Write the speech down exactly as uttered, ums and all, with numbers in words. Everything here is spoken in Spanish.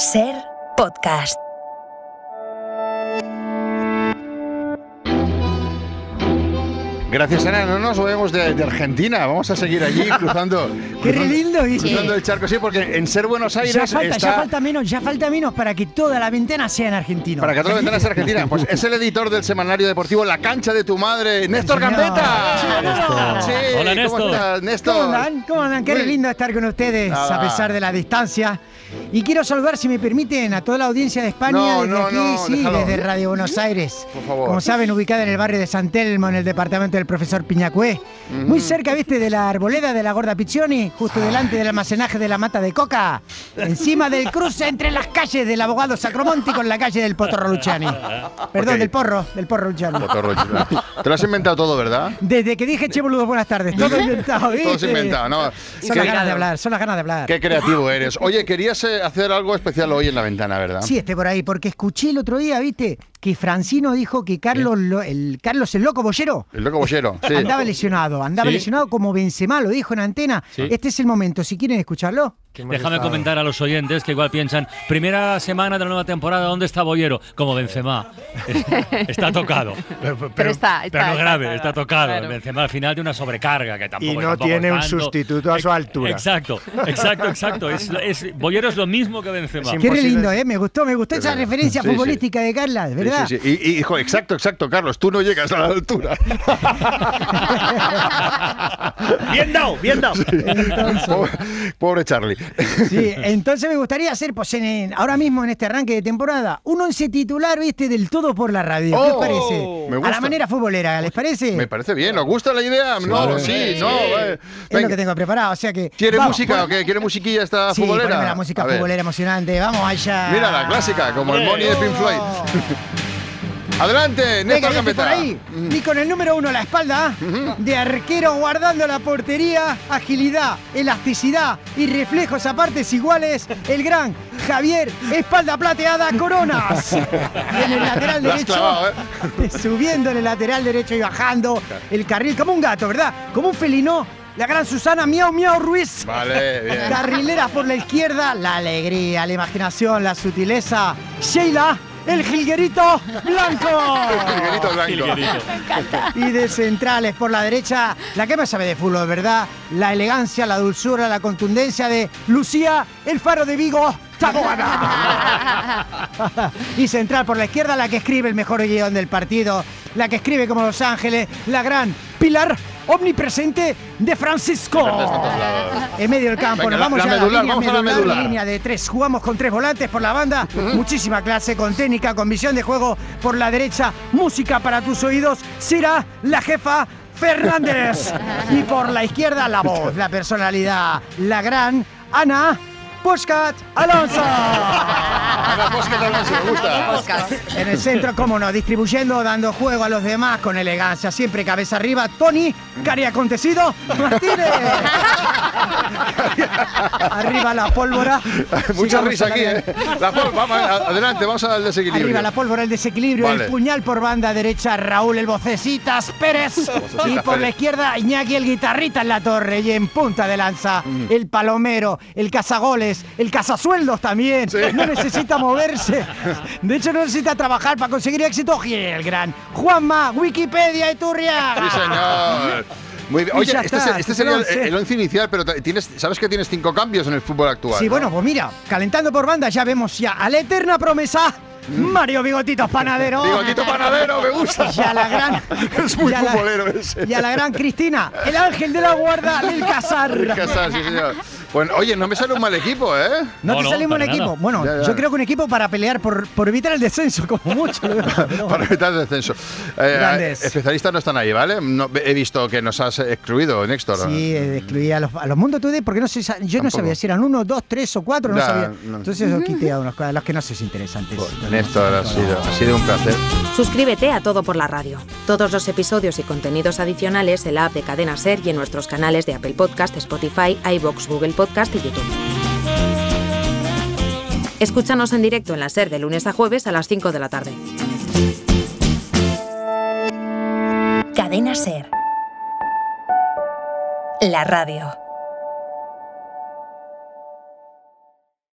Ser Podcast. Gracias, Ana. No nos movemos de, de Argentina. Vamos a seguir allí cruzando. ¡Qué cruzando, lindo! ¿Viste? Cruzando el charco, sí, porque en Ser Buenos Aires Ya falta, está... ya falta menos, ya falta menos para que toda la ventana sea en argentino. Para que toda la ventana sea argentina. Pues es el editor del semanario deportivo La Cancha de tu Madre, Néstor Gambetta. Néstor. Sí, Hola, Néstor. ¿Cómo estás, Néstor? ¿Cómo andan? ¿Cómo andan? Qué Muy- lindo estar con ustedes Nada. a pesar de la distancia. Y quiero saludar, si me permiten, a toda la audiencia de España No, desde no, aquí, no, sí, déjalo. desde Radio Buenos Aires. Por favor. Como saben, ubicada en el barrio de San Telmo, en el departamento del profesor Piñacué. Muy cerca, viste, de la arboleda de la Gorda Piccioni, justo delante del almacenaje de la Mata de Coca. Encima del cruce entre las calles del abogado Sacromonti con la calle del Potorro Luciani. Perdón, Ok. del porro, del porro Luciani. Potorro, chica. Te lo has inventado todo, ¿verdad? Desde que dije, che, boludo, buenas tardes. Todo inventado, ¿viste? Todo se inventado, ¿no? Son las ganas de hablar, son las ganas de hablar. Qué creativo eres. Oye, querías eh, hacer algo especial hoy en la ventana, ¿verdad? Sí, esté por ahí, porque escuché el otro día, ¿viste? Que Francino dijo que Carlos, lo- el, Carlos el Loco Bollero El loco bollero, sí. andaba lesionado, andaba Sí. lesionado como Benzema, lo dijo en antena. Sí. Este es el momento, si quieren escucharlo. Déjame comentar a los oyentes que igual piensan, primera semana de la nueva temporada, ¿dónde está Bollero? Como Benzema. Está tocado. Pero, pero- está- pero está- no grave, está- está tocado. claro. Benzema al final de una sobrecarga que tampoco Y no tampoco tiene es un tanto. sustituto a su altura. Exacto, exacto, exacto. Es, es- Bollero es lo mismo que Benzema. Sí, Qué re Imposible. lindo, ¿eh? Me gustó, me gustó esa verdad. referencia Sí, sí. futbolística de Carla, Sí, ¿verdad? sí, sí. Y, y, hijo, exacto, exacto, Carlos, tú no llegas a la altura. Bien dado, bien dado. Pobre, pobre Charlie. Sí, entonces me gustaría hacer, pues, en- ahora mismo en este arranque de temporada, un once titular, ¿viste? Del todo por la radio. ¿Qué os Oh, parece? me A gusta. la manera futbolera, ¿les parece? Me parece bien, ¿os gusta la idea? No, sí, Sí. no. vale. Es Venga. lo que tengo preparado, o sea que... ¿Quiere vamos, música bueno, o qué? ¿Quiere musiquilla esta Sí, futbolera? poneme la música A ver. futbolera emocionante. Vamos allá. Mira la clásica, como el Money de Pink Floyd. Adelante, Venga, Néstor ya estoy por Gambetta. ahí. Y con el número uno a la espalda, de arquero guardando la portería, agilidad, elasticidad y reflejos a partes iguales, el gran Javier Espalda Plateada Coronas. Y en el lateral Lo has derecho, clavado, ¿eh? subiendo en el lateral derecho y bajando el carril, como un gato, ¿verdad? Como un felino, la gran Susana Miau Miau Ruiz. Vale, bien. Carrileras por la izquierda, la alegría, la imaginación, la sutileza. Sheila, el jilguerito blanco. Jilguerito blanco. Jilguerito. Y de centrales por la derecha, la que más sabe de fútbol, ¿verdad? La elegancia, la dulzura, la contundencia de Lucía, el faro de Vigo, Taboada. Y central por la izquierda, la que escribe el mejor guión del partido, la que escribe como Los Ángeles, la gran Pilar omnipresente de Francisco. En medio del campo, Venga, nos vamos la- la ya a medular, línea vamos a la medular, medular. línea de tres. Jugamos con tres volantes por la banda, muchísima clase, con técnica, con visión de juego por la derecha, música para tus oídos, será la jefa Fernández. Y por la izquierda, la voz, la personalidad, la gran Ana Puscat Alonso. Ana Puscat Alonso, me gusta. Podcast. En el centro, cómo no, distribuyendo, dando juego a los demás con elegancia, siempre cabeza arriba, Tony Cari Acontecido Martínez. Arriba la pólvora. Mucha Sigamos risa a la aquí, gran- ¿eh? La pol- vamos, a- adelante, vamos al desequilibrio. Arriba la pólvora, el desequilibrio, Vale. el puñal por banda derecha, Raúl el Vocecitas Pérez. Y por Pérez. la izquierda, Iñaki el guitarrita en la torre. Y en punta de lanza, el palomero, el cazagoles, el cazasueldos también. No necesita moverse. De hecho, no necesita trabajar para conseguir éxito. Y el gran Juanma Wikipedia Iturria. Sí, señor. Muy bien. Y Oye, ya este, está, es- este es el sería el, once. el once inicial, pero t- tienes, sabes que tienes cinco cambios en el fútbol actual. Sí, ¿no? bueno, pues mira, calentando por banda ya vemos ya a la eterna promesa, Mario Bigotitos Panadero. Bigotito Panadero, me gusta. Y a la gran. Es muy y a la- futbolero ese. Y a la gran Cristina, el ángel de la guarda del Casar. El Casar, sí, señor. Bueno, oye, no me sale un mal equipo, ¿eh? No, No, te no, salimos en para equipo. nada. Bueno, Ya, ya. yo creo que un equipo para pelear por, por evitar el descenso, como mucho. Pero Para evitar el descenso. Eh, Grandes. especialistas no están ahí, ¿vale? No, he visto que nos has excluido, Néstor. sí, eh, excluí a los, a los Mundo Today porque no sé, yo no Tampoco. sabía si eran uno, dos, tres o cuatro, no Ya, sabía. no. Entonces los quité a unos a los que no sé si interesantes. Néstor, ha sido, ha sido un placer. Suscríbete a Todo por la Radio. Todos los episodios y contenidos adicionales en la app de Cadena Ser y en nuestros canales de Apple Podcast, Spotify, iVoox, Google Podcast y YouTube. Escúchanos en directo en la Ser de lunes a jueves a las cinco de la tarde. Cadena Ser. La radio.